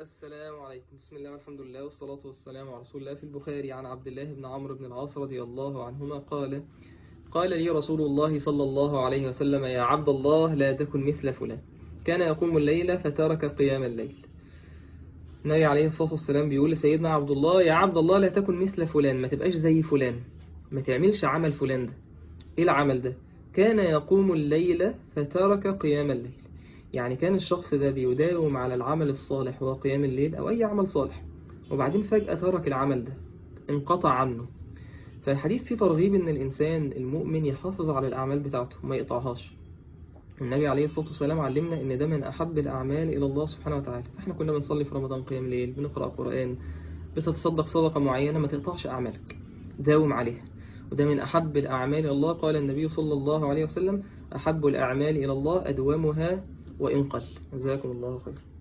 السلام عليكم. بسم الله والحمد لله والصلاة والسلام على رسول الله. في البخاري عن عبد الله بن عمرو بن العاص رضي الله عنهما قال لي رسول الله صلى الله عليه وسلم: يا عبد الله لا تكن مثل فلان، كان يقوم الليل فترك قيام الليل. النبي عليه الصلاة والسلام بيقول لسيدنا عبد الله: يا عبد الله لا تكن مثل فلان، ما تبقاش زي فلان، ما تعملش عمل فلان ده. ايه العمل ده؟ كان يقوم الليل فترك قيام الليل. يعني كان الشخص ده بيداوم على العمل الصالح وهو قيام الليل أو أي عمل صالح، وبعدين فجأة ترك العمل ده، انقطع عنه. فالحديث فيه ترغيب إن الإنسان المؤمن يحافظ على الأعمال بتاعته وما يقطعهاش. النبي عليه الصلاة والسلام علمنا إن ده من أحب الأعمال إلى الله سبحانه وتعالى. إحنا كنا بنصلي في رمضان قيام ليل، بنقرأ قرآن، بتتصدق صدقة معينة، ما تقطعش أعمالك، داوم عليها، وده من أحب الأعمال إلى الله. قال النبي صلى الله عليه وسلم: أحب الأعمال إلى الله أدومها وإن قل. جزاكم الله خير.